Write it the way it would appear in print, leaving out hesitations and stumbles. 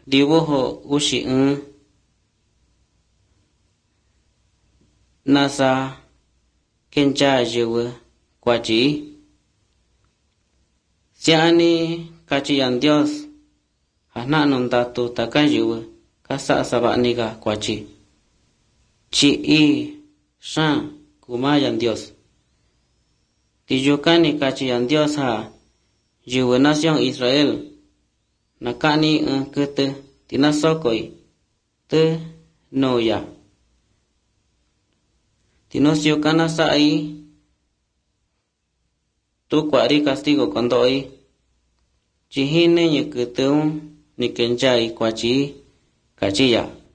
dibujo ushi nasa kencha yewe kwachi siani kachiyan Dios hana nondatu takayuwe kasa sabaniga kwachi chi shan kumayan Dios tiyukani kachiyan Dios ha yewe nación Israel nakani kete tinasokoi te noya tinosio kana sai tu kwari castigo kondoi chihine nyekuteun nikenjai kwachi kachiya